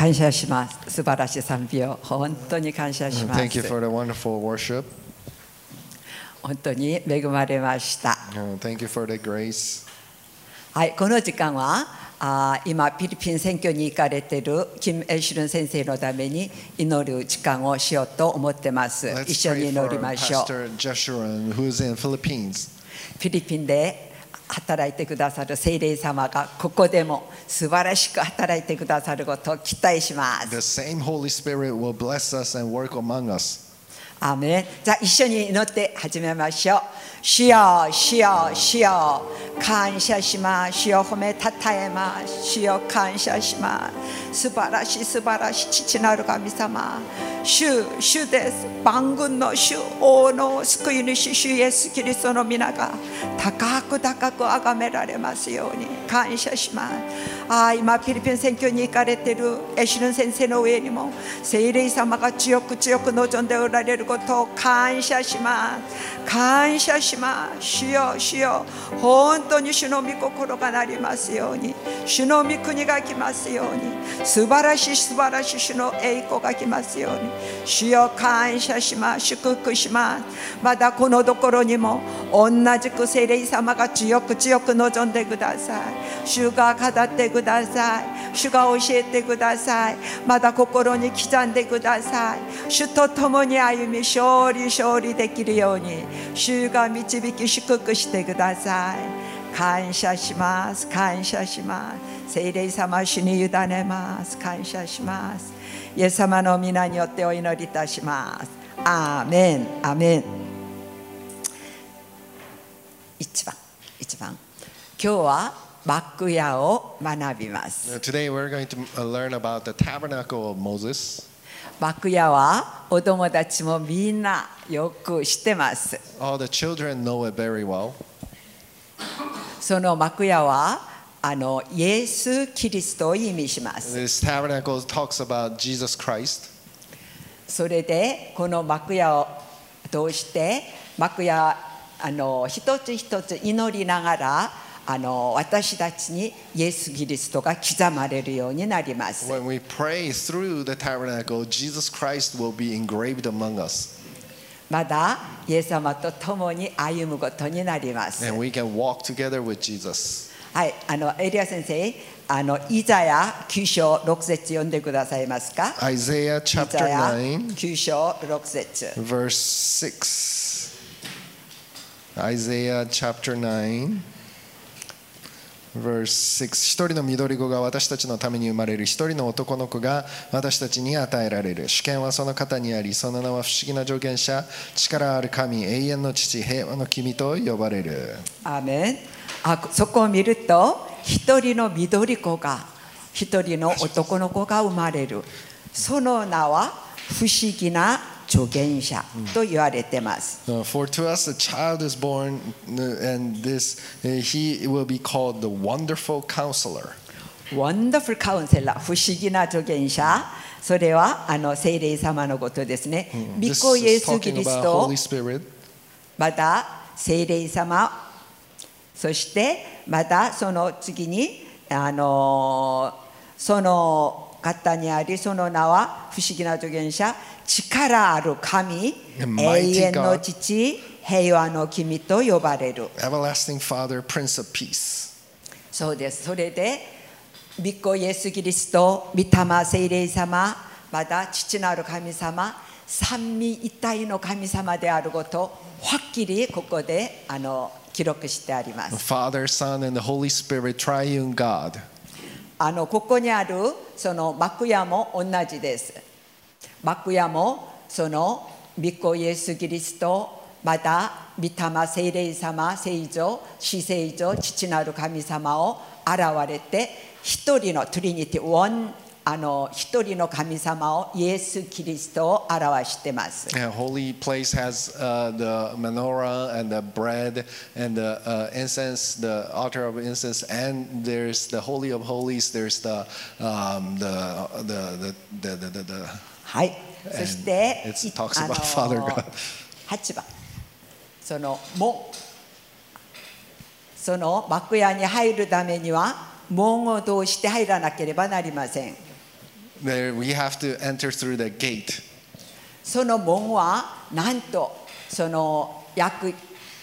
感謝します。素晴らしい賛美を本当に感謝します。 Thank you for the wonderful worship. 本当に恵まれました。 Thank you for the grace. はい、この時間は今フィリピン選挙に行かれているキム・エイシュルン先生のために祈る時間をしようと思ってます。 Let's 一緒に pray 祈 for りましょう。 Pastor Jeshurun, who is in Philippines. フィリピンで働いてくださる聖霊様がここでも素晴らしく働いてくださることを期待します。 The same Holy Spirit will bless us and work among us. アーメン。じゃあ一緒に祈って始めましょう。主よ、主よ、主よ、感謝します。主よ、褒めたたえます。主よ、感謝します。素晴らしい、素晴らしい父なる神様。主です。万軍の主、王の救い主、主イエスキリストの皆が高く高く崇められますように感謝します。今フィリピン選挙に行かれているエシュルン先生の上にも聖霊様が強く強く望んでおられることを感謝します。感謝します。主よ、主よ、本当に主の御心がなりますように、主の御国が来ますように、素晴らしい素晴らしい主の栄光が来ますように、主よ、感謝します。祝福します。またこのところにも同じく聖霊様が強く強く望んでください。主が語ってください。主が教えてください。また心に刻んでください。主と共に歩み勝利できるように主が導き祝福してください。感謝します。感謝します。聖霊様、主に委ねます。感謝します。イエス様の皆によってお祈りいたします。アーメン、アーメン。1番、今日は幕屋を学びます。 Today we're going to learn about the tabernacle of Moses. 幕屋はお友達もみんなよく知ってます。 All the children know it very well. その幕屋はイエス・キリストを意味します。 This tabernacle talks about Jesus Christ. それでこの幕屋を通して幕屋一つ一つ祈りながら私たちにイエス・キリストが刻まれるようになります。 When we pray through the tabernacle, Jesus Christ will be engraved among us. まだイエス様と共に歩むことになります。 And we can walk together with Jesus. はい、エリア先生、イザヤ9章6節読んでくださいますか。 Isaiah イ chapter ザヤ 9, 9章6節 verse 6. Isaiah chapter 9, verse 6. 一人の緑子が私たちのために生まれる。一人の男の子が私たちに与えられる。主権はその方にあり、その名は不思議な助言者、力ある神、永遠の父、平和の君と呼ばれる。 アーメン。そこを見ると一人の緑子が一人の男の子が生まれる。その名は不思議な助言者と言われています。 For to us a child is born, and he will be called the Wonderful Counselor. Wonderful Counselor、不思議な助言者。それは聖霊様のことですね。御子イエス・キリスト、また聖霊様、そしてまたその次にその方にあり、その名は不思議な助言者、力ある神、永遠の父、平和の君と呼ばれる。 Everlasting Father, Prince of Peace. そうです。それで御子イエス・キリスト、御霊聖霊様、また父なる神様、三位一体の神様であることをはっきりここで記録してあります。 Father, Son, and the Holy Spirit, triune God. ここにあるその幕屋も同じです。幕屋もその御子イエス・キリスト、また御霊聖霊様、聖女、至聖女、父なる神様を現れて一人のトリニティ、一人の神様をイエス・キリストを表しています。 The holy place has the menorah and the bread and the incense, the altar of incense, and there's the holy of holies. There's the はい。そして it talks about Father God. 8番、その幕屋に入るためには門を通して入らなければなりません。 There we have to enter through the gate. その門はなんとその約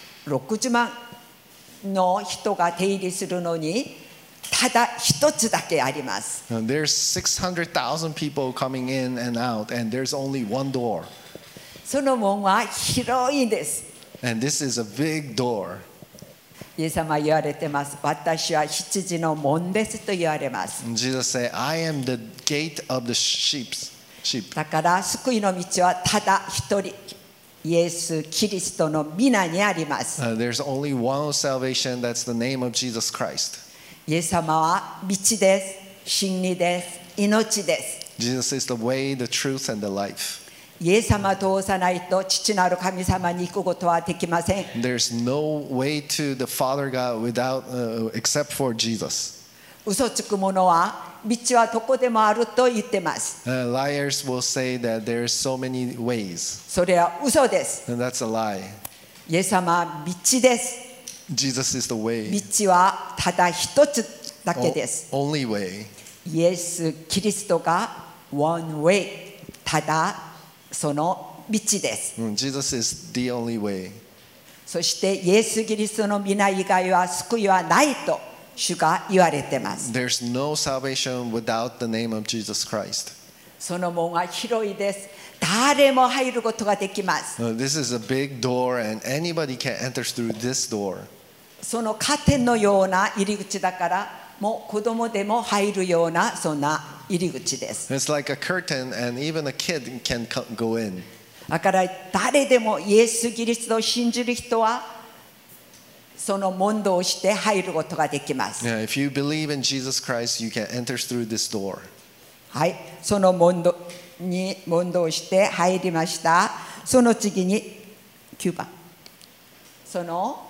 60万の人が出入りするのにただ一つだけあります。 There's 600,000 people coming in and out, and there's only one door. その門は広いんです。 And this is a big door. イエス様は言われてます。私は羊の門ですと言われます。 And Jesus said, I am the gate of the sheep. だから救いの道はただ一人、イエス・キリストの皆にあります。 There's only one salvation, that's the name of Jesus Christ. イエス様は道です、真理です、命です。 Jesus is the way, the truth, and the life. イエス様を通さないと父なる神様に行くことはできません。 There's no way to the Father God without, except for Jesus. 嘘つく者は道はどこでもあると言ってます。 Liars will say that there's so many ways. それは嘘です。 And that's a lie. イエス様は道です。 Jesus is the way. 道はただ一つだけです。 Only way. イエス・キリストが one way、ただその道です。 Jesus is the only way. そしてイエス・キリストの皆以外は救いはないと主が言われています。 There's no salvation without the name of Jesus Christ. その門は広いです。誰も入ることができます。 This is a big door, and anybody can enter through this door. そのカーテンのような入り口だから、もう子供でも入るようなそんな入り口です。 It's like a curtain, and even a kid can go in. だから誰でもイエス・キリストを信じる人はその門をして入ることができます。 Yeah, if you believe in Jesus Christ, you can enter through this door. はい、その門をして入りました。その次に9番、その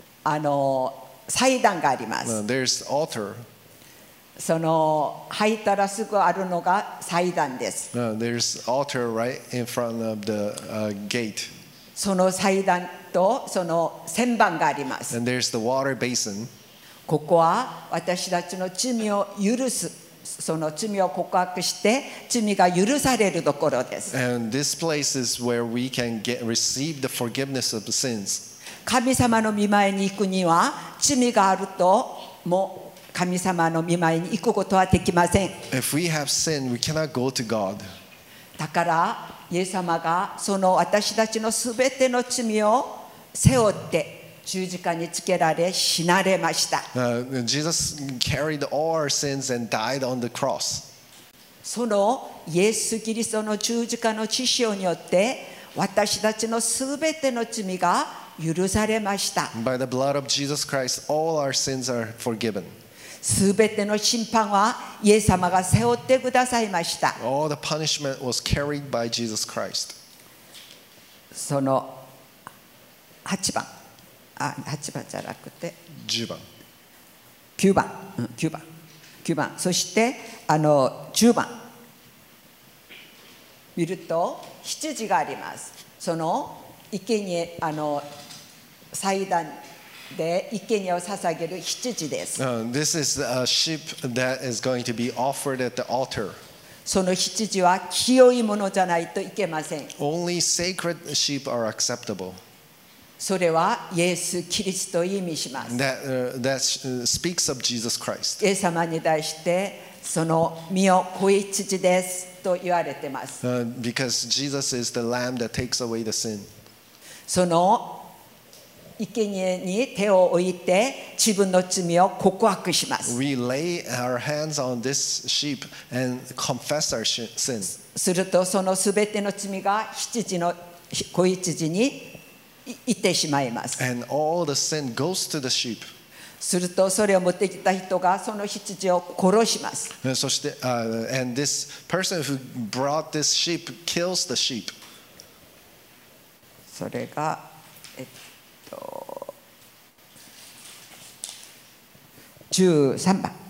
祭壇があります。 There's altar. その入ったらすぐあるのが祭壇です。 There's altar right in front of the gate. その祭壇とその旋盤があります。 And there's the water basin. ここは私たちの罪を許す、その罪を告白して罪が許されるところです。 And this place is where we can receive the forgiveness of the sins. 神様の御前に行くには罪があるともう神様の御前に行くことはできません。 If we have sinned, we cannot go to God. だからイエス様がその私たちのすべての罪を背負って十字架につけられ死なれました。 Jesus carried all our sins and died on the cross. そのイエス・キリストの十字架の血潮によって私たちのすべての罪が許されました。 By the blood of Jesus Christ, all our sins are forgiven. すべての審判はイエス様が背負ってくださいました。 All the punishment was carried by Jesus Christ. その8番、8番じゃなくて 10番。 9番、9番、そして10番見ると羊があります。その生贄祭壇で生贄を捧げる羊です。 This is a sheep that is going to be offered at the altar. その羊は清いものじゃないといけません。 Only sacred sheep are acceptable. それはイエス・キリストを意味します。 That speaks of Jesus Christ. イエス様に対してその身を子羊ですと言われています。 Because Jesus is the lamb that takes away the sin. その生贄に手を置いて自分の罪を告白します。 We lay our hands on this sheep and confess our sins. するとそのすべての罪が子羊に行ってしまいます。 And all the sin goes to the sheep. するとそれを持ってきた人がその羊を殺します。 そして、and this person who brought this sheep kills the sheep. それが13番、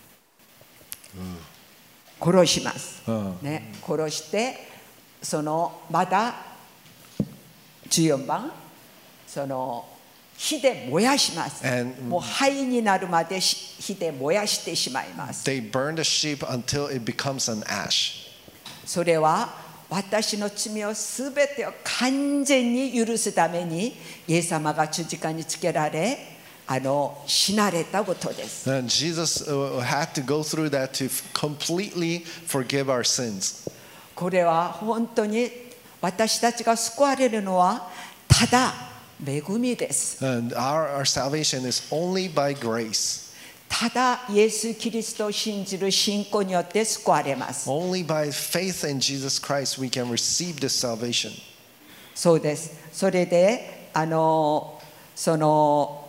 殺します、ね、殺してそのまだ14番その火で燃やします。 And もう灰になるまで火で燃やしてしまいます。 they burn the sheep until it becomes an ash. それは私の罪をすべてを完全に許すためにイエス様が十字架につけられ死なれたことです。 And Jesus had to go through that to completely forgive our sins. これは本当に私たちが救われるのはただ恵みです。 And our salvation is only by grace. ただイエス・キリストを信じる信仰によって救われます。 Only by faith in Jesus Christ we can receive this salvation. そうです。それでその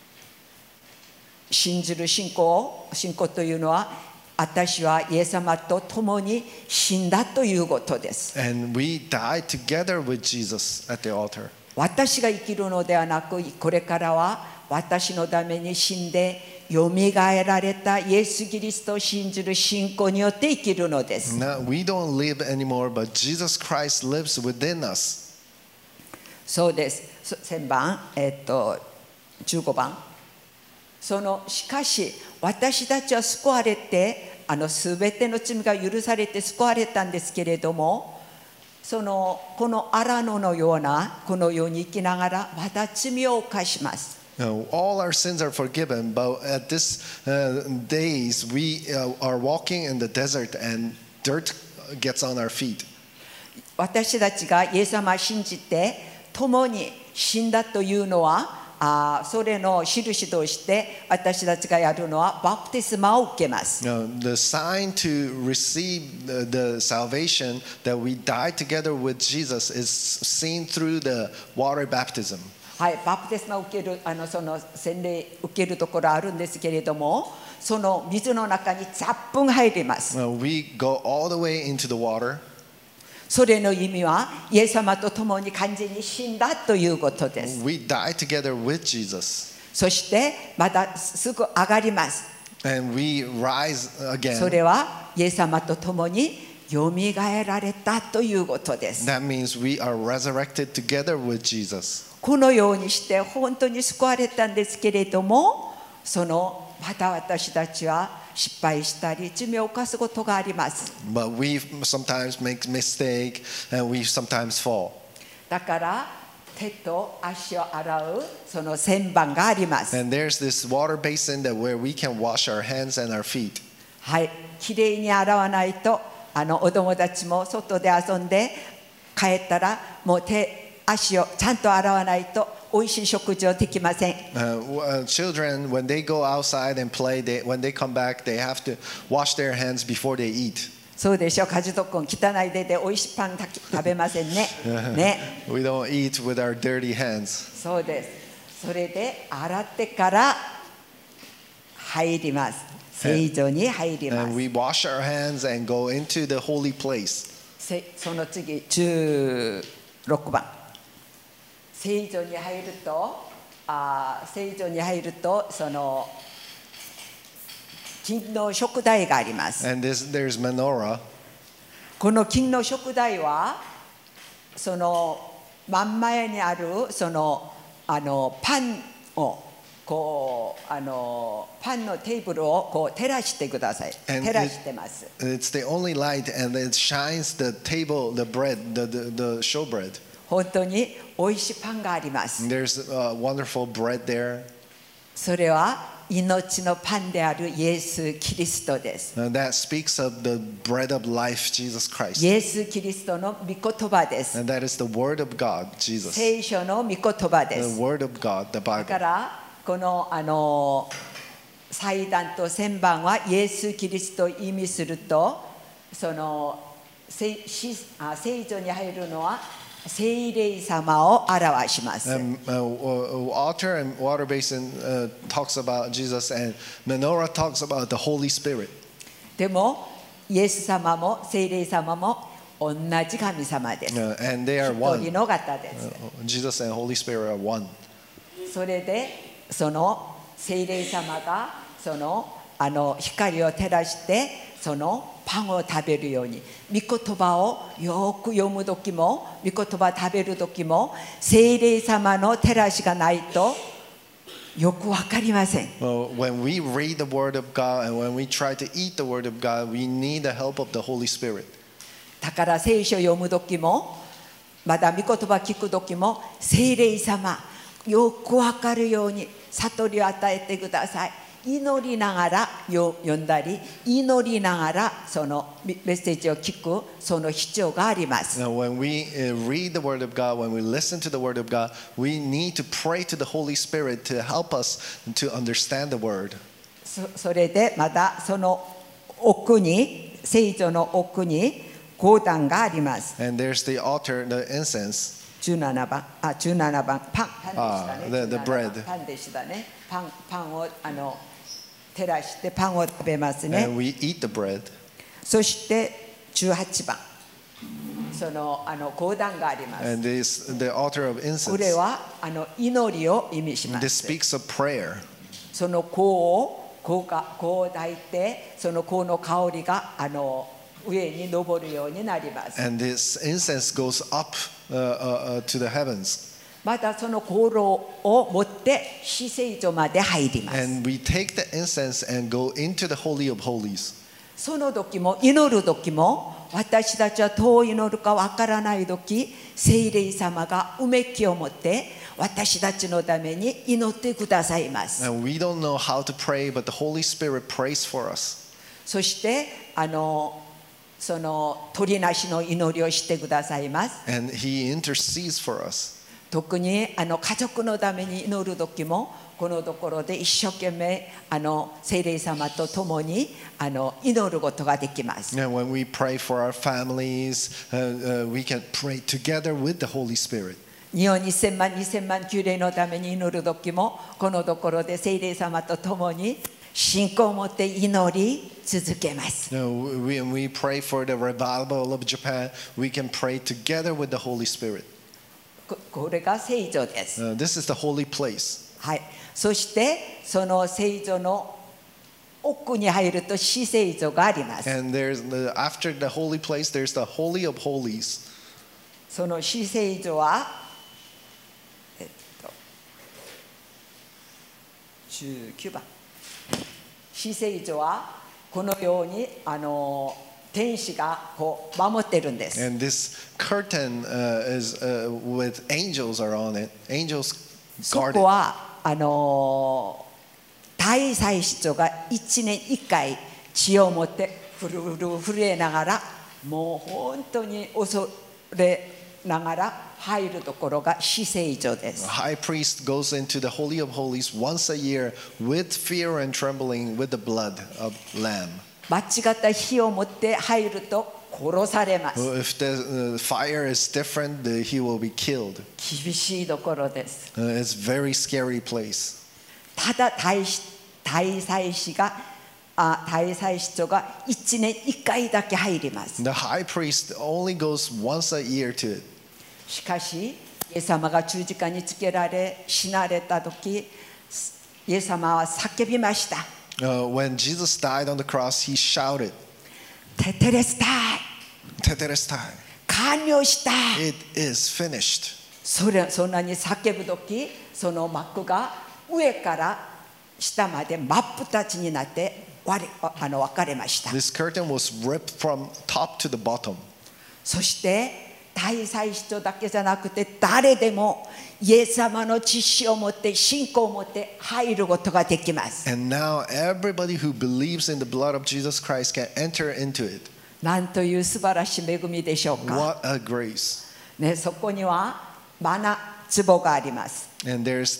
信じる信仰というのは私はイエス様と共に死んだということです。 And we died together with Jesus at the altar. 私が生きるのではなくこれからは私のために死んでよみがえられたイエス・キリストを信じる信仰によって生きるのです。 Now, we don't live anymore, but Jesus Christ lives within us. そうです。1000番、15番。しかし私たちは救われてすべての罪が許されて救われたんですけれども、この荒野のようなこの世に生きながらまた罪を犯します。 Now, all our sins are forgiven, but at this days we are walking in the desert and dirt gets on our feet. 私たちがイエス様を信じて共に死んだというのはそれの印として私たちがやるのはバプテスマを受けます。 Now, the sign to receive the salvation that we died together with Jesus is seen through the water baptism. はい、バプテスマを受けるその洗礼受けるところあるんですけれども、その水の中にざっぷん入ります。 Now, we go all the way into the water. それの意味はイエス様と共に完全に死んだということです。 We died together with Jesus. そしてまたすぐ上がります。 And we rise そ again. れはイエス様と共によみがえられたということです。 That means we are resurrected together with Jesus. このようにして本当に救われたんですけれども、また私たちは失敗したり罪を犯すことがあります。 But we sometimes make mistake and we sometimes fall. だから手と足を洗うその洗板があります。 And there's this water basin that where we can wash our hands and our feet. はい、きれいに洗わないとお友達も外で遊んで帰ったらもう足をちゃんと洗わないと美味しい食事をできません。 Children, when they go outside and play, when they come back, they have to wash their hands before they eat. そうでしょう。カジト君汚い手で美味しいパン食べませんね。ね。 We don't eat with our dirty hands. そうです。それで洗ってから入ります。聖所に入りま And す。 we wash our hands and go into the holy place. その次16番。聖所に入るとその金の燭台があります。 And there's menorah. この金の燭台はその真ん前にあるそのパンをパンのテーブルを照らしてください。 And 照らしてます。 It's the only light, and it shines the table, the bread, the showbread. 本当に美味しいパンがあります。 There's wonderful bread there. それは命のパンであるイエス・キリストです。 That speaks of the bread of life, Jesus イ Christ. エス・キリストの御言葉です。 And that is the word of God, Jesus. 聖書の御言葉で The す。 word of God, the だか Bible. らこの祭壇と旋盤はイエス・キリストを意味すると、その聖所に入るのは聖霊様を表します。 Altar and water basin talks about Jesus, and menorah talks about the Holy Spirit. でもイエス様も聖霊様も同じ神様です。 And they are 一 one. 人の方です。 Jesus and Holy Spirit are one. それでその聖霊様がその光を照らしてそのパンを食べるように、御言葉をよく読む時も御言葉を食べる時も聖霊様の照らしがないとよくわかりません。 Well, when we read the Word of God and when we try to eat the Word of God, we need the help of the Holy Spirit. だから聖書を読む時もまだ御言葉聞く時も聖霊様よくわかるように悟りを与えてください。祈りながら読んだり祈りながらそのメッセージを聞くその必要があります。 Now, when we read the Word of God, when we listen to the Word of God, we need to pray to the Holy Spirit to help us to understand the Word. それでまたその奥に聖女の奥に講談があります。 And there's the altar, the incense. 17番パンでしたね。 the bread. パンでしたね。パンを照らしてパンを食べますね。 And we eat the bread. そして18番その講談があります。 And this, the altar of こ incense. れは祈りを意味しま This す。 speaks of prayer. その香を抱いてその香の香りが上に昇るようになります。 And this incense goes up to the heavens. またその香炉を持って至聖所まで入ります。 And we take the incense and go into the Holy of Holies. その時も祈る時も私たちはどう祈るかわからない時聖霊様がうめきを持って私たちのために祈ってくださいます。 And we don't know how to pray, but the Holy Spirit prays for us. そしてその取りなしの祈りをしてくださいます。 And He intercedes for us. 特に家族のために祈る時もこのところで一生懸命聖霊様と共に祈ることができます。 And when we pray for our families, we can pray together with the Holy Spirit. 日本2000万2000万宮霊のために祈る時もこのところで聖霊様と共に信仰を持って祈り続けます。 When we pray for the revival of Japan, we can pray together with the Holy Spirit. これが聖所です。 This is the holy place. はい。そしてその聖所の奥に入ると至聖所があります。 And after the holy place, there's the Holy of Holies. その至聖所は19番。至聖所はこのように天使がこう守ってるんです。 And this curtain is with angels are on it. Angels そ guard こ it. は大祭司長が1年1回血を持って震えながらもう本当に恐れながら入るところが至聖所で The す。 high priest goes into the Holy of Holies once a year with fear and trembling with the blood of lamb. 間違った火を持って入ると殺されます。 If the fire is different, he will be killed. 厳しいところです。 It's a very scary place. ただ大祭司長が1年1回だけ入ります。 The high priest only goes once a year to it. しかしイエス様が十字架につけられ死なれた時イエス様は叫びました。 When Jesus died on the cross, he shouted, テテレスタイ Tetelestai, 完了した。 it is finished. そんなに叫ぶ時その幕が上から下まで真っ二つになって分かれました。 This curtain was ripped from top to the bottom. そして大祭司長だけじゃなくて誰でもイエス様の知識を持って信仰を持って入ることができます。 And now everybody who believes in the blood of Jesus Christ can enter into it. なんという素晴らしい恵みでしょうか。 What a grace. ね、そこにはマナ壺があります。 And there's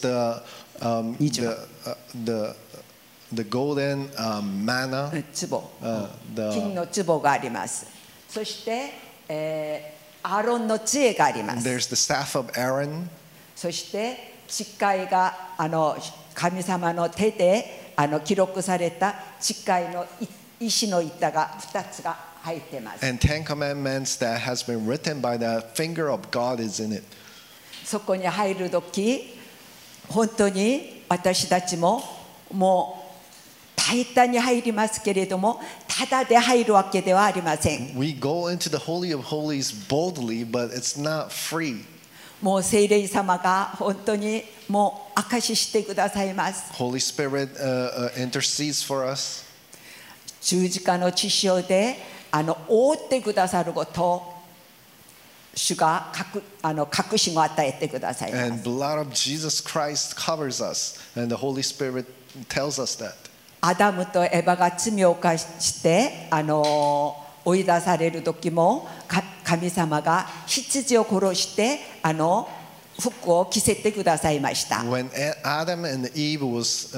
the golden manna, 壺、 the 金の壺があります。そして、アーロンの杖があります。 there's the staff of Aaron, そして誓いが神様の手で記録された誓いの石の板が2つが入っています。 and 10 commandments that has been written by the finger of God is in it. そこに入るとき本当に私たちももう大胆に入りますけれどもただで入るわけではありません。 We go into the Holy of Holies boldly, but it's not free. もう聖霊様が本当にもう証ししてくださいます。 Holy Spirit intercedes for us. 十字架の血潮で覆ってくださることを主が確信を与えてくださいます。 And blood of Jesus Christ covers us. And the Holy Spirit tells us that. アダムとエバが罪を犯して追い出される時も神様が羊を殺して服を着せてくださいました。 When Adam and Eve was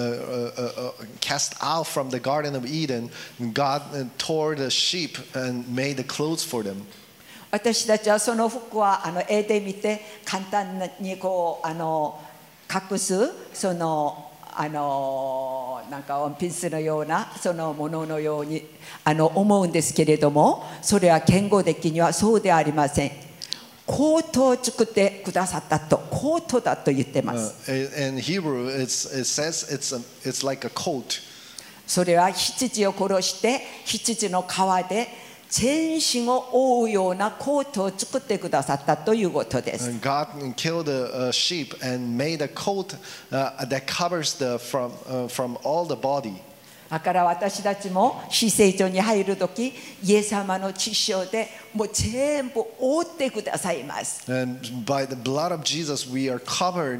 cast out from the Garden of Eden, God tore the sheep and made the clothes for them. 私たちはその服は絵で見て簡単にこう隠すそのなんかワンピースのようなそのもののように思うんですけれども、それは言語的にはそうではありません。コートを作ってくださったと、コートだと言ってます。 In Hebrew, it says it's like a coat. それは羊を殺して羊の皮で全身を覆うようなコートを作ってくださったということです。 God killed a sheep and made a coat that covers from all the body. だから私たちも死聖所に入るとき、イエス様の血潮でもう全部覆ってくださいます。 And by the blood of Jesus, we are covered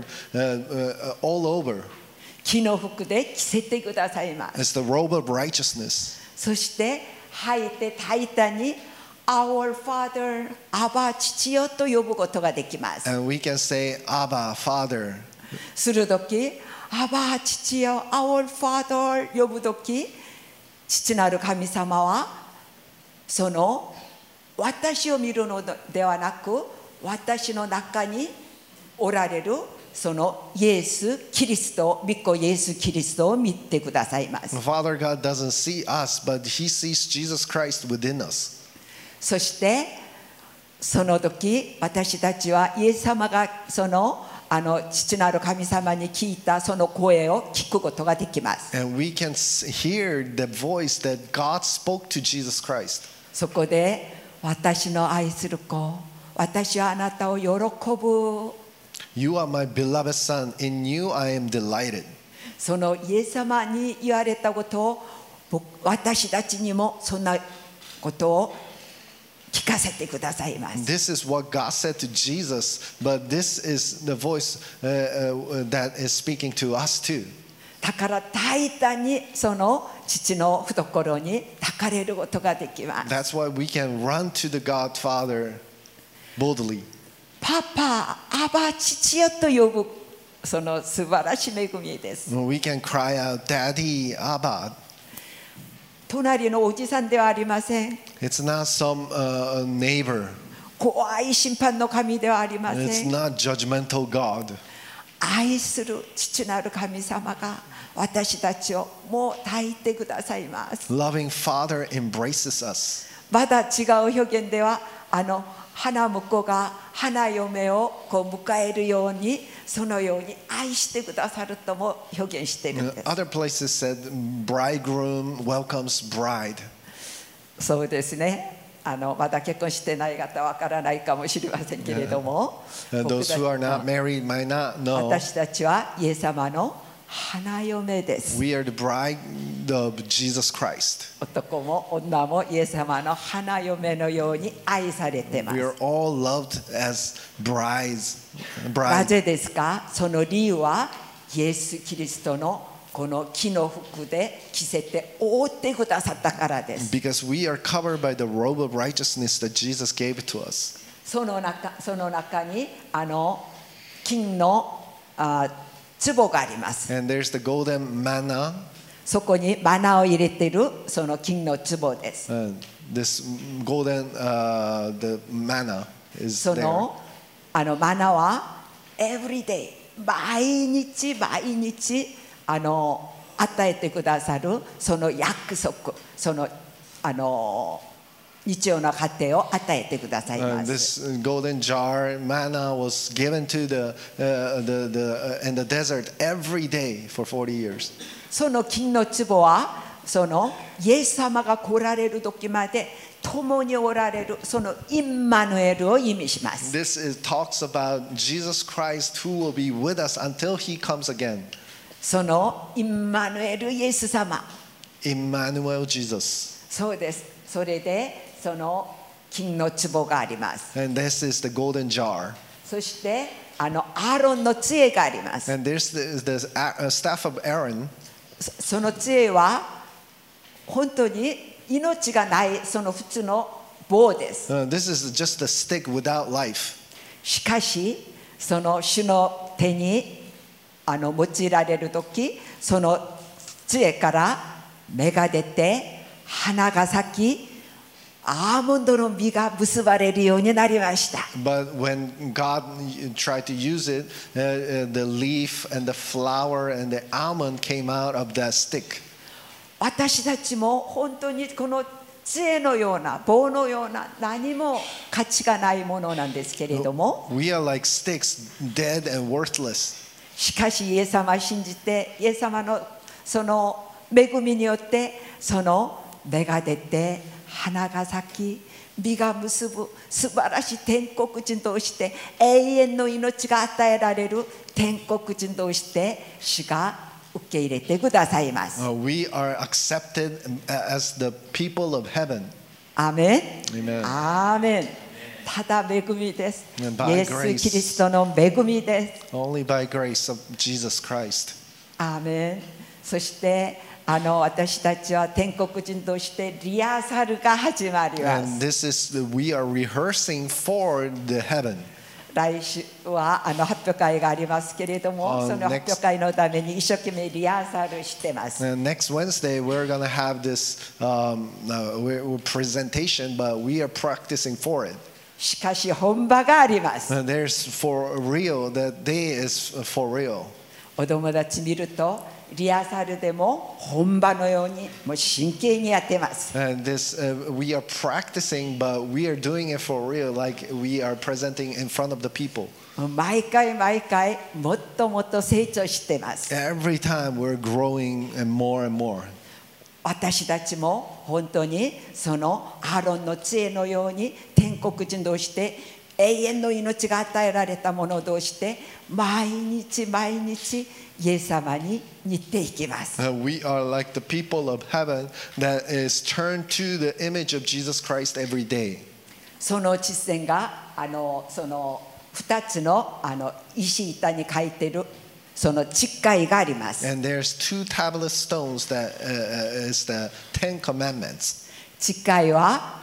all over. 木の服で着せてくださいます。 It's the robe of righteousness. そして吐いてタイタに Our Father、アバ父よと呼ぶことができます。 And we can say, Abba, Father. するとき、アバ父よ、Our Father 呼ぶとき、父なる神様はその私を見るのではなく、私の中におられるそのイエス・キリスト、御子イエス・キリストを見てくださいます。 Father God doesn't see us, but He sees Jesus Christ within us. そしてその時私たちはイエス様がその父なる神様に聞いたその声を聞くことができます。 And we can hear the voice that God spoke to Jesus Christ. そこで私の愛する子、私はあなたを喜ぶ。 You are my beloved Son. In you I am delighted. そのイエス様に言われたことを私たちにもそんなことを聞かせてくださいます。 This is what God said to Jesus, but this is the voice that is speaking to us too. だから大胆にその父の懐に抱かれることができます。 That's why we can run to the God Father boldly. パパ、アバ父よと呼ぶその素晴らしい恵みです。 We can cry out, Daddy, Abba. 隣のおじさんではありません。 It's not some neighbor. 怖い審判の神ではありま It's せん。 not judgmental God. 愛する父なる神様が私たちをもう抱いてくださいます。 Loving Father embraces us. まだ違う表現では花婿が花嫁をこう迎えるようにそのように愛してくださるとも表現しているんです。 Other places said bridegroom welcomes bride. そうですね。まだ結婚してない方はわからないかもしれませんけれども、 Those who are not married might not know. 私たちはイエス様の花嫁です。 We are the bride of Jesus Christ. 男も女もイエス様の花嫁のように愛されていま We す。 are all loved as brides. な Bride. ぜですか？その理由はイエス・キリストのこの木の服で着せて覆ってくださったからです。 Because we are covered by the robe of righteousness that Jesus gave to us. その中に金の壺があります。 And there's the golden manna. そこにマナを入れているその金の壺です。 This golden the manna is そ there. のマナは every day 毎日与えてくださるその約束、その日曜の糧を与えてくださいます。 This golden jar manna was given to in the desert every day for 40 years. その金の壺はそのイエス様が来られる時まで共におられるそのインマヌエルを意味します。 talks about Jesus Christ who will be with us until he comes again. そのインマヌエルイエス様、 Emmanuel Jesus. そうです。それでその金の壺があります。 And this is the golden jar. そしてアーロンの杖があります。 And there's the staff of Aaron. その杖は本当に命がないその普通の棒です。 This is just a stick without life. しかしその主の手に用いられる時、その杖から芽が出て花が咲き、アーモンドの実が結ばれるようになりました。 But when God tried to use it, the leaf and the flower and the almond came out of that stick. 私たちも本当にこの杖のような棒のような何も価値がないものなんですけれども、 We are like sticks, dead and worthless. しかしイエス様を信じて、イエス様のその恵みによってその芽が出て花が咲き、実が結ぶ素晴らしい天国人として永遠の命が与えられる天国人として主が受け入れてくださいます。 We are accepted as the people of heaven. アーメン。 Amen. アーメン。ただ恵みです。 By イエス・キリストの恵みです。 Only by grace of Jesus Christ. アーメン。そして私たちは天国人としてリハーサルが始まりま And す。 this is we are rehearsing for the heaven. 来週は発表会がありますけれども、その発表会のために一生懸命リハーサルしてます。 And next Wednesday we're gonna have this presentation, but we are practicing for it. しかし本場があります。 And there's for real. That day is for real. お友達見るとリハーサルでも本場のようにもう真剣にやってます。 And this we are practicing, but we are doing it for real, like we are presenting in front of the people. 毎回毎回もっともっと成長してます。 Every time we're growing and more. 私たちも本当にそのアーロンの杖のように天国人として永遠の命が与えられたものとして毎日毎日イエス様に似ていきます。 We are like the people of heaven that is turned to the image of Jesus Christ every day. その実践がその2つの石板に書いてるその誓いがあります。 And there's 2 tablet stones that is the 10 commandments. 誓いは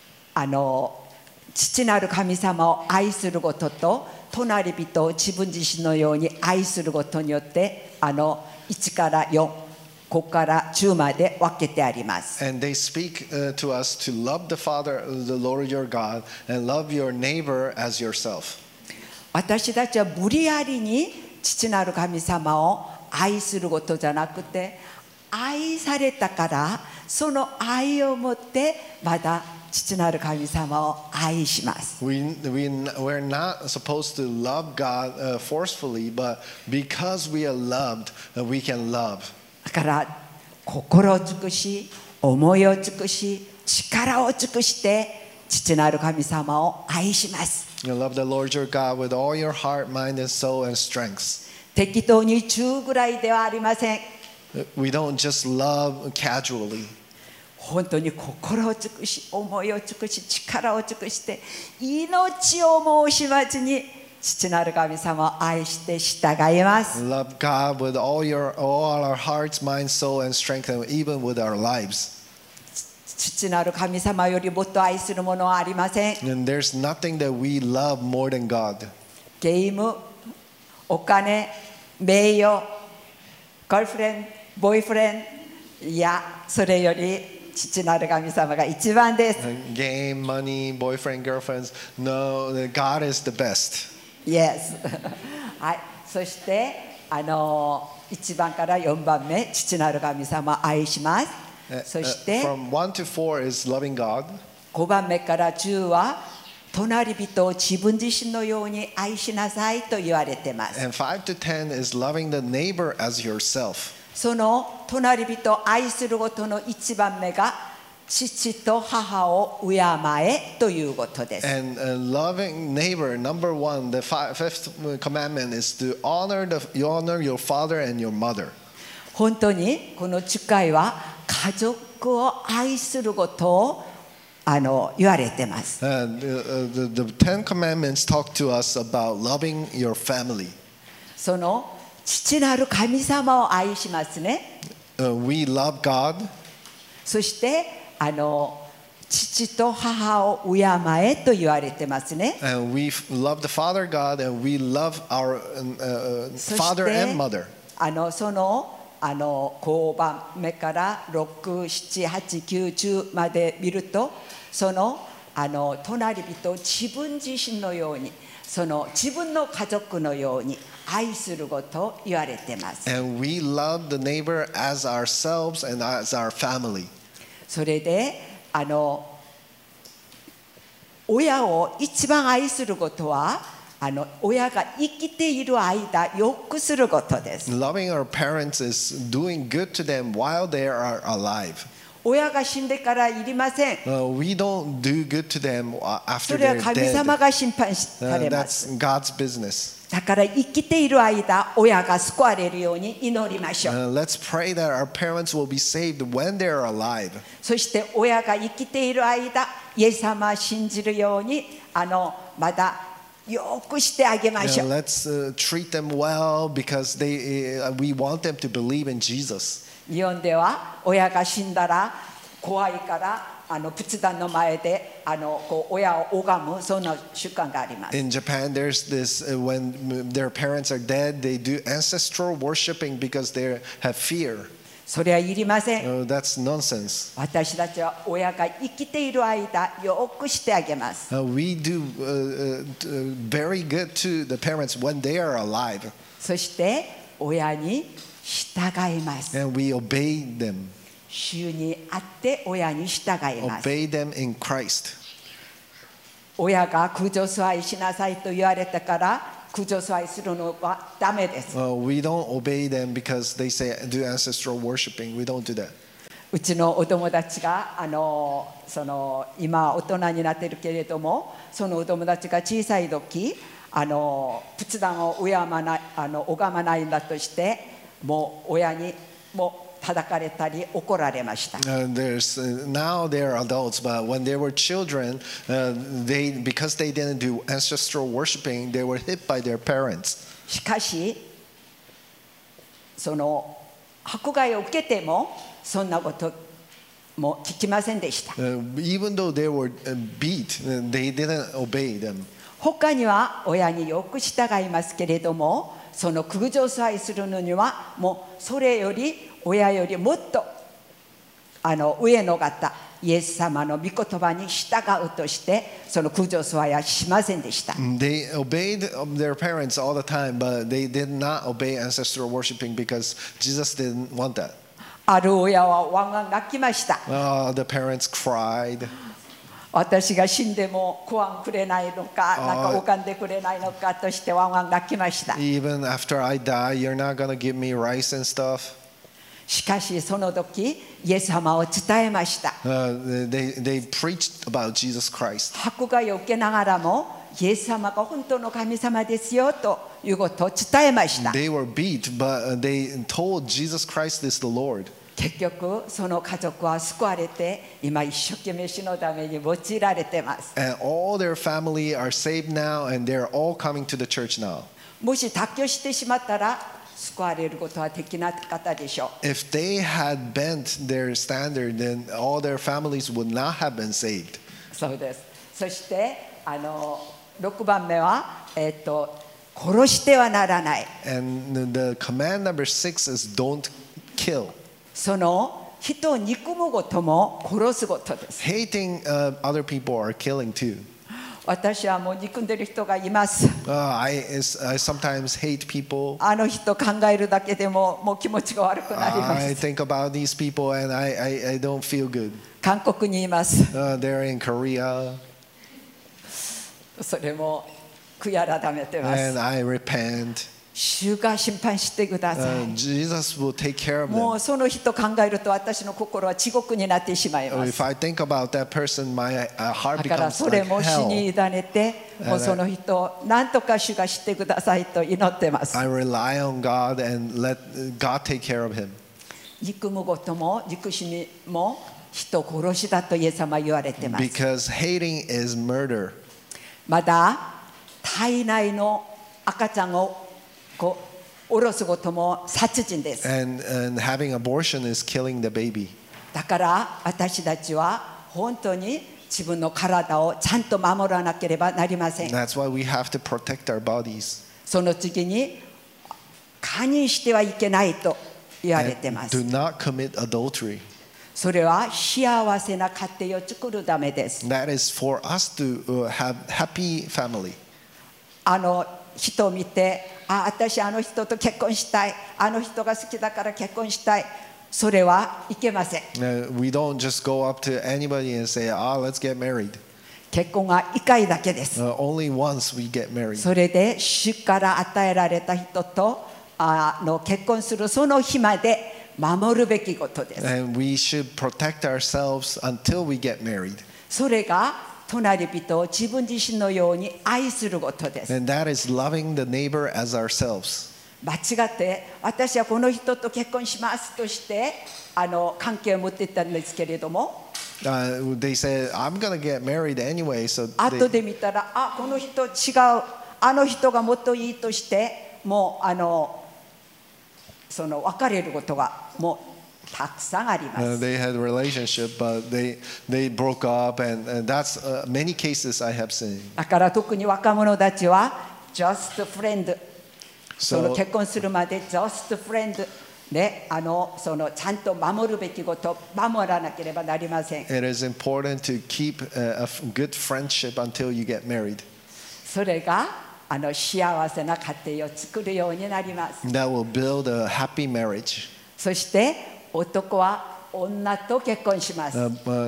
父なる神様を愛することと隣人を自分自身のように愛することによって1から4、ここから10まで分けてあります。 And they speak to us to love the Father, the Lord your God, and love your neighbor as yourself. 私たちは無理やりに父なる神様を愛することじゃなくて、愛されたからその愛を持ってまた父なる神様を愛します。 We're not supposed to love God forcefully, but because we are loved, we can love. だから心を尽くし、思いを尽くし、力を尽くして父なる神様を愛します。 You love the Lord your God with all your heart, mind, and soul and strength. 適当に中ぐらいではありません。 We don't just love casually. 本当に心を尽くし、思いを尽くし、力を尽くして命をも惜しまずに父なる神様を愛して従います。 Love God with all our hearts, mind, soul, and strength, and even with our lives. 父なる神様よりもっと愛するものはありません。 And there's nothing that we love more than God. ゲーム、お金、名誉、ガールフレンド、ボーイフレンド、いや、それより父なる神様が一番です。 Game, money, boyfriend, girlfriends. No, God is the best. Yes はい、そして1番から4番目、父なる神様を愛します。そして From 1 to 4 is loving God. 5番目から10は隣人を自分自身のように愛しなさいと言われています。 And 5 to 10 is loving the neighbor as yourself. その隣人を愛することの一番目が父と母を敬えということです。 And loving neighbor, number one, the fifth commandment is to honor your father and your mother. 本当にこの10回は家族を愛することを言われてます。 The Ten Commandments talk to us about loving your family. その父なる神様を愛しますね。 We love God. そして父と母を敬えと言われてますね。 And we love the Father God, and we love our そ father して and mother. その後番目から6、7、8、9、10まで見ると、その隣人を自分自身のように、その自分の家族のように愛することを言われています。 And we love the neighbor as ourselves and as our family. それで親を一番愛することは親が生きている間良くすることです。 Loving our parents is doing good to them while they are alive. 親が死んでからいりません。 We don't do good to them after それは they're 神様 dead. が審判されます。 That's God's business. だから生きている間、親が救われるように祈りましょう。 Let's pray that our parents will be saved when they're alive. そして親が生きている間、イエス様を信じるようにまだよくしてあげましょう。 Let's treat them well because we want them to believe in Jesus. 日本では親が死んだら怖いから仏壇の前でこう親を拝むそんな習慣があります。 In Japan, there's this when their parents are dead, they do ancestral worshiping because they have fear. それはいりません。 That's nonsense. 私たちは親が生きている間よくしてあげます。 We do very good to the parents when they are alive, そして親に従います。 and we obey them. 主にあって親に従います。 Obey them in Christ. 親が駆除崇拝しなさいと言われたから駆除崇拝するのはダメです。 We don't obey them because they say do ancestral worshiping. We don't do that. うちのお友達が今大人になっているけれども、そのお友達が小さい時仏壇を拝まないんだとしてもう親にもう叩かれたり怒られました。 Now they're adults, but when they were children, because they didn't do ancestral worshiping, they were hit by their parents. しかしその迫害を受けてもそんなことも聞きませんでした。 Even though they were beat, they didn't obey them. 他には親によく従いますけれども、その駆除崇拝するのにはもうそれより親よりもっと上の方イエス様の御言葉に従うとしてその駆除崇拝はしませんでした。 They obeyed their parents all the time, but they did not obey ancestral worshiping because Jesus didn't want that. ある親はワンワン泣きました。 The parents cried. 私が死んでもご飯くれないのか、なんか拝んでくれないのかとしてワンワン泣きました。 Even after I die, you're not going to give me rice and stuff. しかしその時イエス様を伝えました。 They preached about Jesus Christ. 迫害を受けながらもイエス様が本当の神様ですよということを伝えました。 They were beat, but they told Jesus Christ is the Lord. 結局その家族は救われて今一生懸命主のために用いられています。 And all their family are saved now, and they're all coming to the church now. もし妥協してしまったら救われることはできなかったでしょう。 If they had bent their standard, then all their families would not have been saved. そうです。そして6番目は、殺してはならない。 And the command number 6 is don't kill. その人を憎むことも殺すことです。 Hating other people are killing too. 私はもう憎んでる人がいます。 I sometimes hate people. あの人考えるだけでももう気持ちが悪くなりま I す。 think about these people and I don't feel good. 韓国にいます。 They're in Korea それも悔い改めてます。 and I repent. 主が審判してください。 Jesus will take care of も them. うその人考えると私の心は地獄になってしまいます。 If I think about that person, my heart だから becomes それ like も主に hell. 委ねて、もうその人を何とか主が知ってくださいと祈ってます。 I rely on God and let God take care of him. 憎むことも憎しみも人殺しだとイエス様は言われています。 Because hating is murder. まだ体内の赤ちゃんをこう下ろすことも殺人です。 And having abortion is killing the baby. だから私たちは本当に自分の体をちゃんと守らなければなりません。 That's why we have to protect our bodies. その次に加任してはいけないと言われています。 Do not commit adultery. それは幸せな家庭を作るためです。 That is for us to have happy family. 人を見て、私あの人と結婚したい、あの人が好きだから結婚したい、それはいけません。 We don't just go up to anybody and say, let's get married. 結婚は1回だけです。 Only once we get married. それで主から与えられた人と結婚するその日まで守るべきことです。 And we should protect ourselves until we get married. それが隣人を自分自身のように愛することです。 And that is loving the neighbor as ourselves. 間違って私はこの人と結婚しますとして関係を持っていったんですけれども、 They said, I'm going to get married anyway. So 後で見たらこの人違う、あの人がもっといいとしてもうその別れることがもうたくさんあります。 they had a relationship, but they broke up, and that's many cases I have seen. だから特に若者たちは just friend、 その So 結婚するまで just friend でそのちゃんと守るべきこと守らなければなりません。 it is important to keep a good friendship until you get married. それが幸せな家庭を作るようになります。 That will build a happy marriage. そして男は女と結婚します。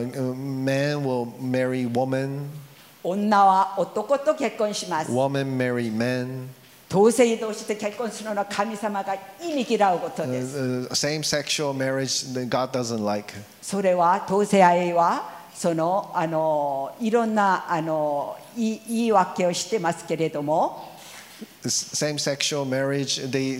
Man will marry woman, 女は男と結婚します。 woman marry men. 同性同士で結婚するのは神様が忌み嫌うことです。 Same-sexual marriage that God doesn't like. それは同性愛はいろんな言い訳をしてますけれども、 Same-sexual marriage, they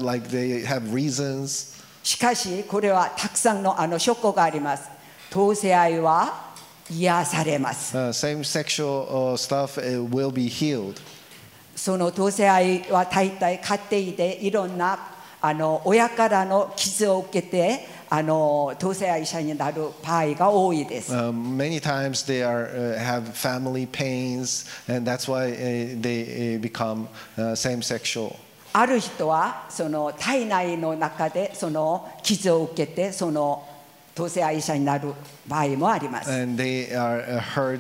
have reasons. しかしこれはたくさんの証拠があります。同性愛は癒されます。 Same-sexual stuff will be healed. その同性愛は大体家庭でいろんな親からの傷を受けて同性愛者になる場合が多いです。 Many times they have family pains, and that's why they become same-sexual. ある人はその体内の中でその傷を受けてその同性愛者になる場合もあります。 And they are hurt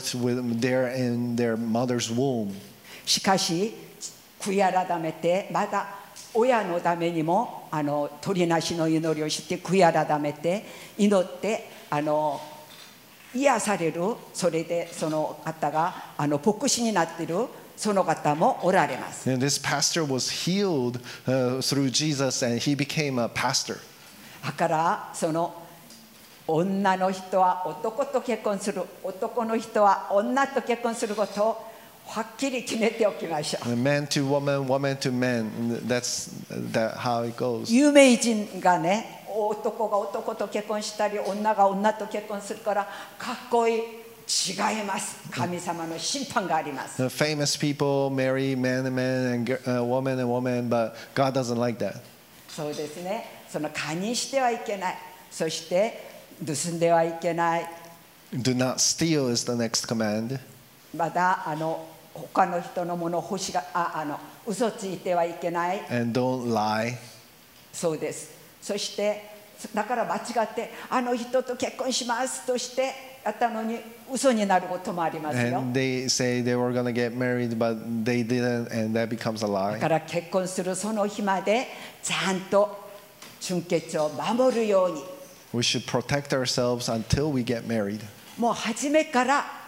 in their mother's womb. しかし悔い改めてまた親のためにも取りなしの祈りをして悔い改めて祈って癒される、それでその方が牧師になっているその方もおられます。 And this pastor was healed through Jesus, and he became a pastor. だからその女の人は男と結婚する、男の人は女と結婚することをはっきり決めておきましょう。 Man to woman, woman to man. That's how it goes. 有名人がね、男が男と結婚したり女が女と結婚するからかっこいい、違います。神様の審判があります。 Famous people marry man and man and woman and woman, but God doesn't like that. そうですね。その加任してはいけない。そして盗んではいけない。 Do not steal is the next command. また他の人のものを嘘ついてはいけない。 And don't lie. そうです。そしてだから間違って人と結婚しますとしてやったのに嘘になることもありますよ。 And they say they were going to get married, but they didn't, and that becomes a だ lie. から結婚するその日までちゃんと純潔を守るように、 We should protect ourselves until we get married. もう初めから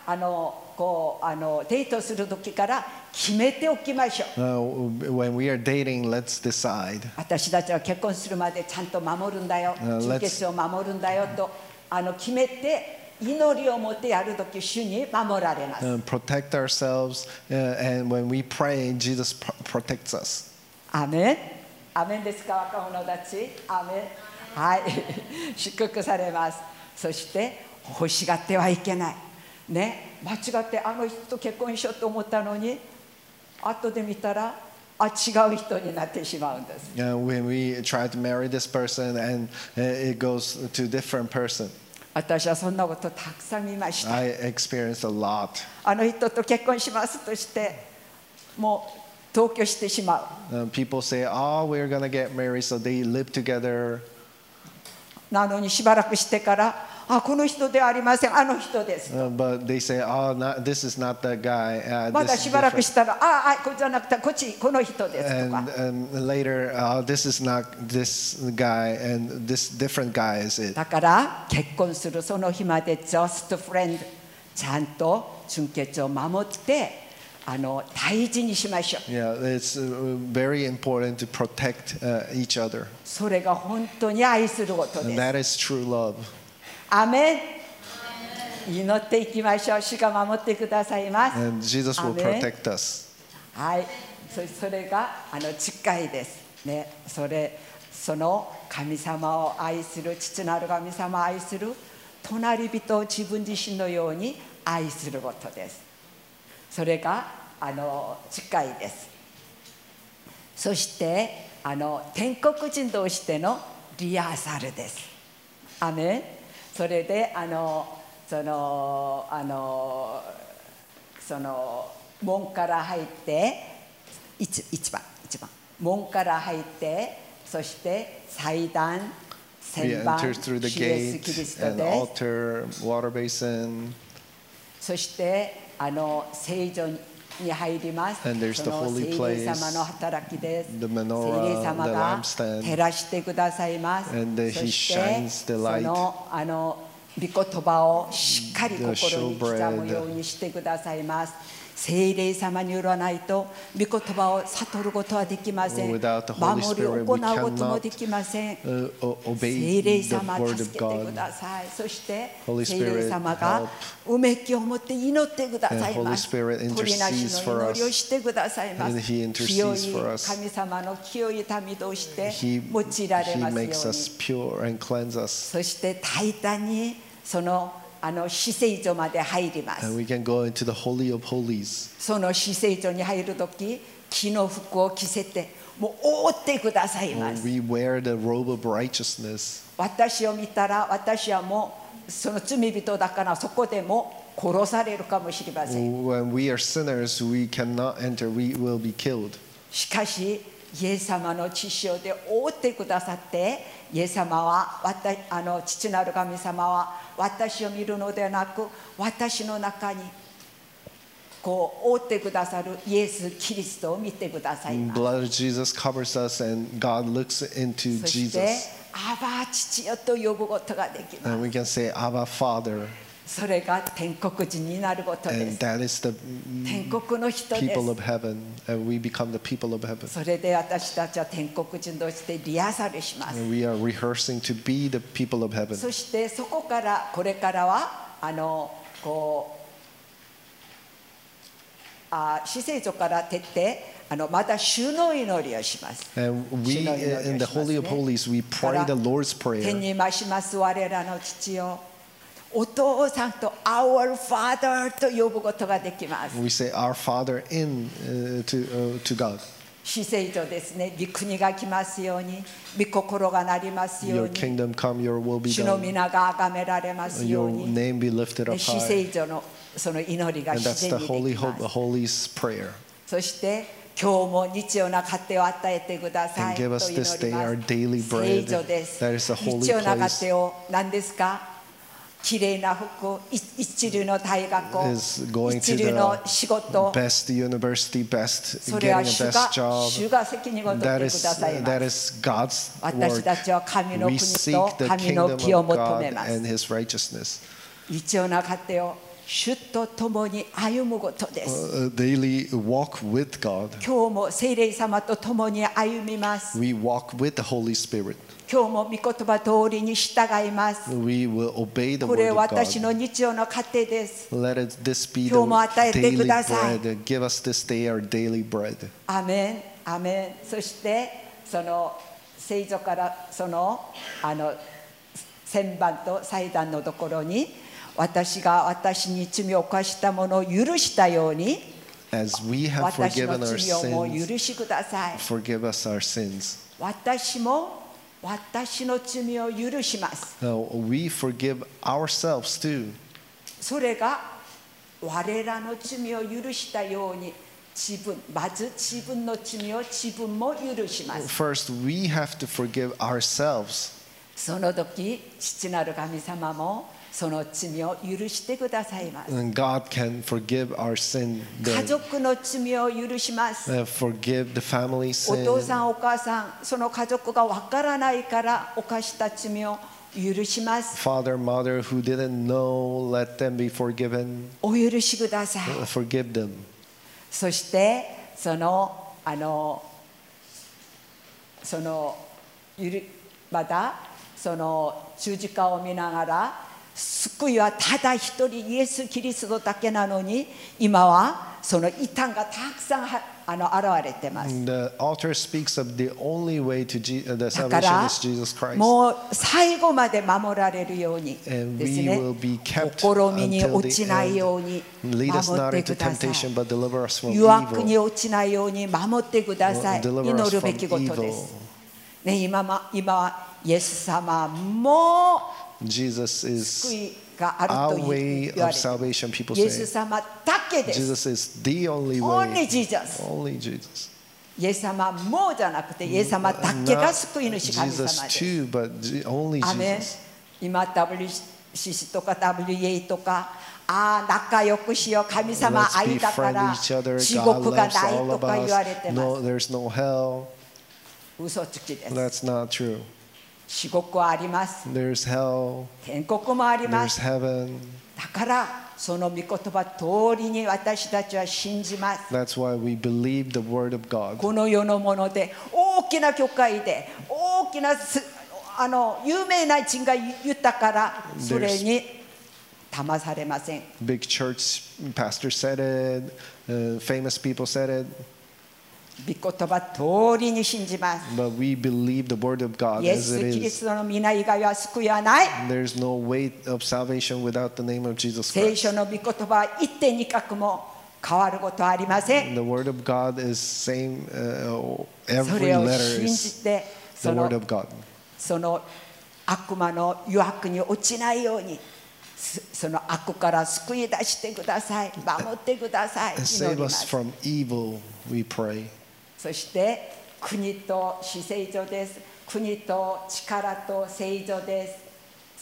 デートする時から決めておきましょう。 When we are dating, let's decide. 私たちは結婚するまでちゃんと守るんだよ、純潔を守るんだよと決めて祈りを持ってやるとき主に守られます。 Protect ourselves, and when we pray, Jesus protects us. アメン。アメンですか、若者たち。アメン。はい。祝福されます。そして欲しがってはいけない。ね、間違ってあの人と結婚しようと思ったのに、後で見たら違う人になってしまうんです。 When we try to marry this person and it goes to a different person. 私はそんなことたくさん見ました。 I experienced a lot. あの人と結婚しますとしてもう同居してしまう。 People say, "Oh, we're gonna get married," so they live together. なのにしばらくしてからこの人ではありません、あの人です。 But they say, "Oh, this is not that guy." まだしばらくしたらこっちじゃなくてこっち、この人ですとか。 And later, this is not this guy, and this different guy is it. だから結婚するその日まで just friend ちゃんと純潔を守って大事にしましょう。 Yeah, it's very important to protect each other. それが本当に愛することで And す。 that is true love. アメン。祈っていきましょう。主が守ってくださいます。 And Jesus will protect us. はい。それが誓いですね。その神様を愛する、父なる神様を愛する、隣人を自分自身のように愛することです。それが誓いです。そして天国人同士でのリハーサルです。アメン。それで門から入って一番門から入って、そして祭壇、 We 旋盤、 enter through the 主イエスキリ gate, スト an です。 altar, water basin, そして聖所に入ります。 And there's そ the の holy 聖霊様の働きです。 the 聖 menorah, 霊様 the が lampstand. 照らしてくださいます。 And そ he して shines the そ light. の御言葉をしっかり The 心に刻むようにしてくださいます。聖霊様によらないと御言葉を悟ることはできません。 Without the Holy 守り Spirit, 行 we うこともで cannot きません。 obey 聖霊 the 様 word 助 of けてく God. ださい。そして Holy 聖霊 Spirit, 様がうめきを持って祈ってくださいます。 And Holy Spirit 取りなし intercedes の for 祈りを us. してくださいます。 And He intercedes 清い for us. 神様の清い民として He 用いられますよう makes に。 us pure and cleanse us. そして大胆にその至聖所まで入ります。 And we can go into the Holy of Holies. その至聖所に入るとき、木の服を着せてもう覆ってくださいます。 We wear the robe of righteousness. 私を見たら私はもうその罪人だからそこでも殺されるかもしれません。 When we are sinners, we cannot enter. We will be killed. しかしイエス様の血潮で覆ってくださって、イエス様は父なる神様は私を見るのではなく私の中にこう覆ってくださるイエス・キリストを見てください The ます。 blood of Jesus covers us, and God looks into そして Jesus. アバ父よと呼ぶことができます。 And we can say, Abba, Father. それが天国人になることで And す。 that is the 天国の人で people of す。 heaven. And we become the people of heaven. それで私たちは天国人としてリハーサルします。 And we are rehearsing to be the people of heaven. そしてそこからこれからは至聖所から出てまた主の祈りをします。 And we, in the Holy of Holies, we pray the Lord's 天 prayer. に増します我らの父よ、お父さんと Our Father と呼ぶことができます。 We say, Our Father to God. 至聖所ですね。御国が来ますように、御心がなりますよう Your に、 kingdom come, your will be 主の done. 皆が崇められますよ Your うに。 name be lifted up 至 high. 聖所のその祈りが And 自 that's 然 the にで Holy きま Hope, す。 Holies prayer. そして今日も日曜な糧を与えてください And と give 祈 us り this day ま our す。 daily 聖 bread. 所です。 That is the holy 日曜な place. 糧を何ですか？きれいな服、一流の大学、 Is going 一 to 流の仕 the 事、 best university, best それは getting a 主 best が job. 責任を取って That くだ is さいま that す。 is God's 私たちは work. 神の We 国 seek と the 神の kingdom 義を of 求 God めます。 and His righteousness. 日曜な糧を主と共に歩むことです。 A daily walk with God. 今日も聖霊様と共に歩みます。 We walk with the Holy Spirit. 今日も御言葉通りに従います。 We will obey the こ word れ of 私 God. の日曜の糧です。 Let this be the 今日も与えて daily ください。 bread. Give us this day our daily bread. アメン、アメン。そしてその聖書からその旋盤と祭壇のところに、私が私に罪を犯したものを許したように、 As we have 私の forgiven our 罪をもう sins, 許しください。 forgive us our sins. 私も私の罪を許します。 Now, we forgive ourselves too. それが我らの罪を許したように、まず自分の罪を自分も許します。 First, we have to forgive ourselves. その時、父なる神様もその罪を許してくださいます。 And God can forgive our sin. 家 Then, 族の罪を許します。 forgive the family お父 sin. さんお母さん、その家族がわからないから犯した罪を許します。 Father, mother who didn't know, let them be forgiven. お許しください。 Forgive them. そしてまたその十字架を見ながら、救いはただ一人イエス・キリストだけなのに、今はその異端がたくさん現れています。 The altar speaks of the only way to the だか salvation ら is Jesus Christ. もう最後まで守られるように And です we ね、 will be kept お試みに until 落ち the ないように end. Lead us 守 not って into ください。 temptation, but deliver us from 誘惑に evil. 落ちないように守ってください。 Deliver 祈 us るべ from きことで evil. す。ね、今はイエス様も Jesus 救 is いがある our と way 言わ of れています。 salvation, people イエス say. 様だけです。 Jesus is the only Only way. Jesus. Only Jesus. イエス様もじゃなくて、イエス様だけが Not 救い主神様 Jesus です。 too, but only アメン。 Jesus. 今 WCC とか WA とか、仲良くしよう、神様 Let's 愛 be だか friendly ら each other. 地 God 獄が loves ない all と of か言われ us. てま No, す。 there's no hell. 嘘つきです。 That's not true. 地獄はあります。 There's hell. 天国もありま There's す。 heaven. だからその御言葉通りに私たちは信じます。 That's why we believe the word of God. この世のもので大きな教会で大きな有名な人が言ったからそれに騙されません。 Big church pastor said it. Famous people said it. 御言葉通りに信じます。 But we believe the word of God イエ as ス・ it キリ is. ストの皆以外は救いはない。 There's no way of salvation without the name of Jesus 聖 Christ. 書の御言葉は一点二画も変わることはありません。 The word of God is same. そ Every れを letter 信 is じて the word of God. その悪魔の誘惑に落ちないようにその悪から救い出してください。守ってください。 And 祈 save りま us す。 from evil, we pray. そして国と至聖所です。国と力と聖所です。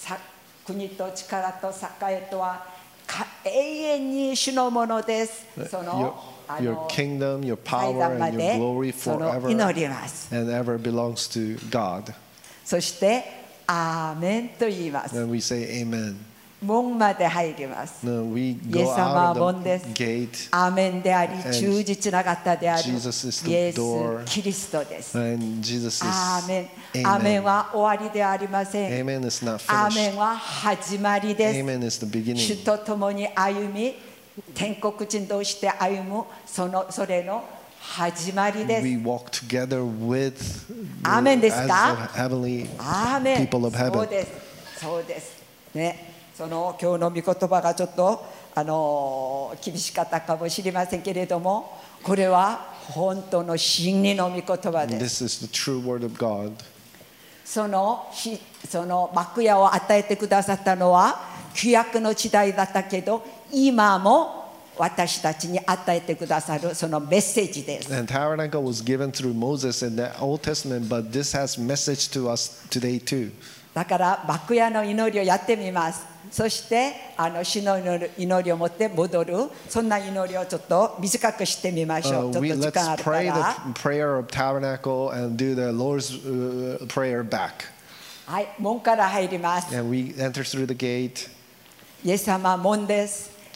国と力と栄とは永遠に主のものです。その Your kingdom, your 祭 power, 壇ま and で your glory その forever 祈ります。 and ever belongs to God. そしてアーメンと言います。 And we say amen. 門まで入ります。 No, we イエ go ス様は out 門 of で the す。 gate, アーメンであり、忠実な方である Jesus is the イエス・ door. キリストです。 and Jesus アーメ is ン。アーメン amen. は終わりではありません。 Amen is not アーメン finished. は始まりです。 Amen is the 主 beginning. と共に歩み、天国人同士で歩む、それの始まりです。 We walk together with アーメンです as か？ the heavenly アーメン。 people of そう heaven. です。そうです。ね。その今日の御言葉がちょっと厳しかったかもしれませんけれども、これは本当の真理の御言葉です。 This is the true word of God. その幕屋を与えてくださったのは旧約の時代だったけど、今も私たちに与えてくださるそのメッセージです。 And tabernacle was given through Moses in the Old Testament, but this has message to us today too. だから幕屋の祈りをやってみます。そして主の祈りを持って戻る、そんな祈りをちょっと短くしてみましょう。ちょっと時間あ Let's るか pray ら。 the prayer of tabernacle and do the Lord's prayer back. はい、門から入ります。 And we enter through the gate. イエス様は門です。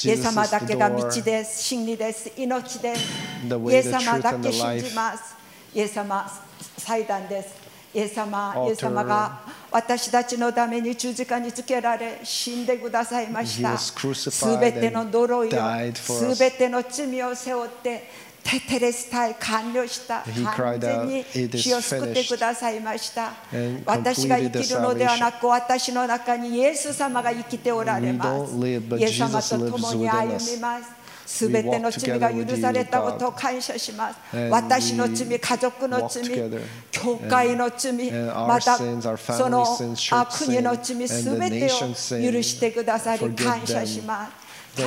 イエス様だけが道です、真理です、命です。イエス様だけ信じます。イエス様、祭壇です。イエス様が私たちのために十字架につけられ死んでくださいました。すべての呪いを、すべての罪を背負ってテテレスタイ完了した。完全に死を救ってくださいました。私が生きるのではなく、私の中にイエス様が生きておられます。イエス様と共に歩みます。すべての罪が許されたことを感謝します。私の罪、家族の罪、教会の罪、またその国の罪、すべてを許してくださり感謝します。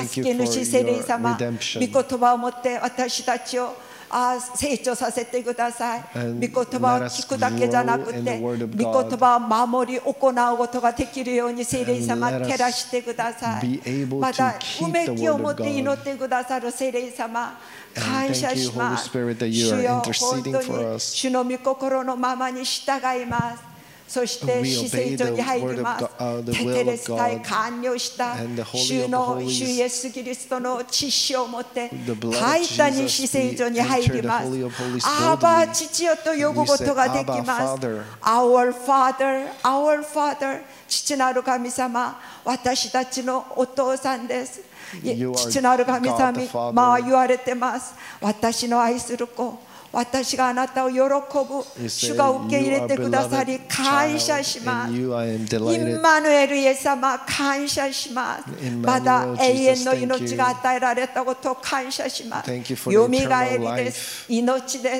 助け主聖霊様、御言葉を持って私たちを成長させてください。御言葉を聞くだけじゃなくて、御言葉を守り行うことができるように聖霊様照らしてください。またうめきを持って祈ってくださる聖霊様、感謝します。主よ、本当に主の御心のままに従います。そして死聖所に入ります。テテレスタイ完了した主イエスキリストの知識を持ってタイタに死聖所に入ります。アバ父よと呼ぶことができます。Our Father, Our Father、父なる神様、私たちのお父さんです。父なる神様は言われてます。私の愛する子、私があなたを喜ぶ。主が受け入れてくださり感謝します。インマヌエルイエス様、感謝します。まだ永遠の命が与えられたことを感謝します。よみがえりです。命です。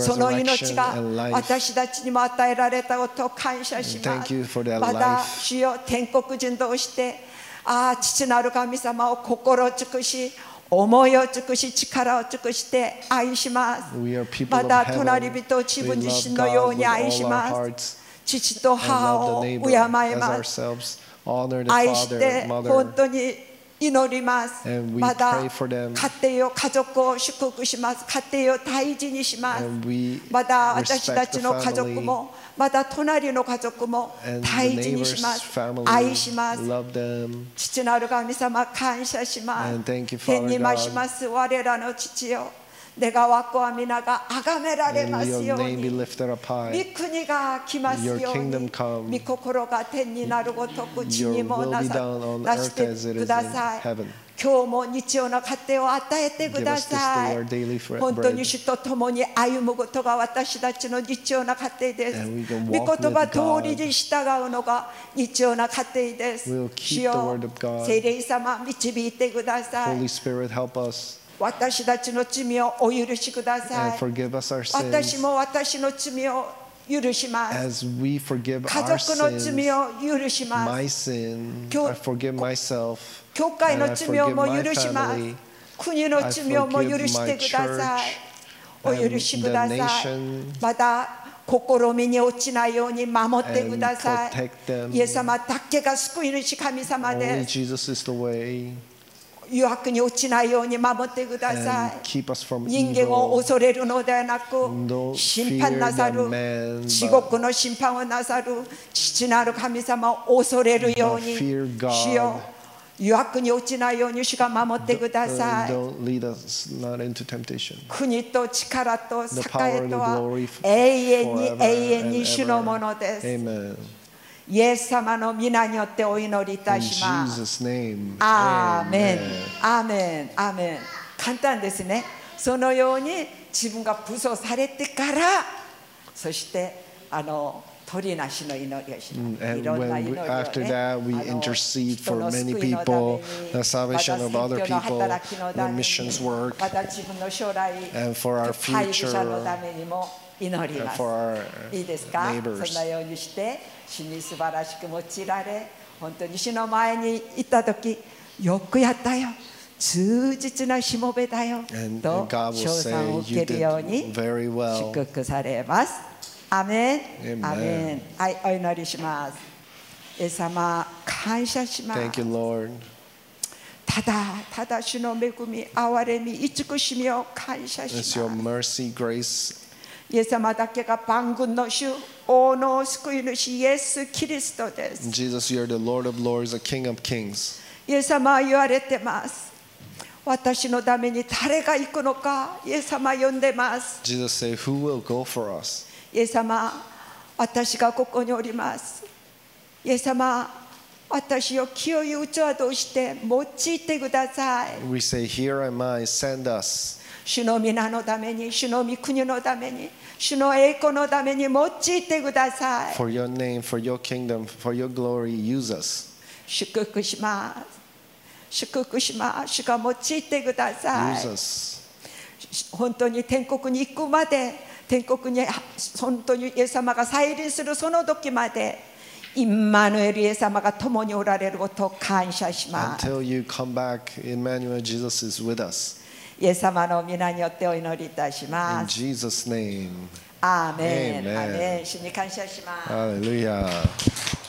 その命が私たちにも与えられたことを感謝します。また主よ、天国人として父なる神様を心尽くし、思いを尽くし、力を尽くして愛します。また隣人を自分自身のように愛します。父と母を敬います。愛して本当に祈ります。また家庭を、家族を祝福します。家庭を大事にします。また私たちの家族も、また隣の家族も大事にします。愛します。父なる神様、感謝します。天に増します我らの父よ、願わくは皆が崇められますように、御国が来ますように、御心が天になるごとく地にもなしてください。今日も日曜の糧を与えてください。本当に主と共に歩むことが私たちの日曜の糧です。御言葉通りに従うのが日曜の糧です。主よ、聖霊様、導いてください。私たちの罪をお許しください。私も私の罪を許します。家族の罪を許します。教会の罪をも許します。国の罪をも許してください。お許しください。また試みに落ちないように守ってください。イエス様だけが救い主神様です。誘惑に落ちないように守ってください。人間を恐れるのではなく、審判なさる、地獄の審判をなさる父なる神様を恐れるように、主よ、誘惑に落ちないように主が守ってください。国と力と栄とは永遠に永遠に主のものです。イエス様の皆によってお祈りいたします。アーメン、アーメン、アーメン。簡単ですね。そのように自分が武装されてから、そして鳥なしの祈りをします。いろんな祈りをね。 After that, we intercede for many people, the salvation of other people, the missions work, and for our future, and for our いいですか？ neighbors. そんなようにして主に素晴らしく用いられ、本当に主の前に行った時、よくやったよ、忠実なしもべだよと称賛を受けるように祝福されます。アメン、アメン。はい、お祈りします。イエス様、感謝します。 Thank you, Lord. ただ主の恵み、憐れみ、慈しみを感謝します。 It's your mercy, grace. イエス様だけが万軍の主、王の救い主イエス・キリストです。 Jesus, you are the Lord of Lords, the King of Kings. イエス様は言われてます。 私のために誰が行くのか、イエス様呼んでます。 Jesus said, Who will go for us? イエス様、私がここにおります。イエス様、私を清い器として用いてください。 We say, Here am I, send us. 主の皆のために、主の御国のために、主の栄光のために用いてください。 For your name, for your kingdom, for your glory, use us. 祝福します。祝福します。主が用いてください。 Use us. 本当に天国に行くまで、天国に本当にイエス様が再臨するその時まで、インマヌエルイエス様が共におられることを感謝します。 Until you come back, Emmanuel, Jesus is with us. イエス様の皆によってお祈りいたし In ます。 Jesus' name. アーメン。 Amen. アーメン。主に感謝します。 Hallelujah.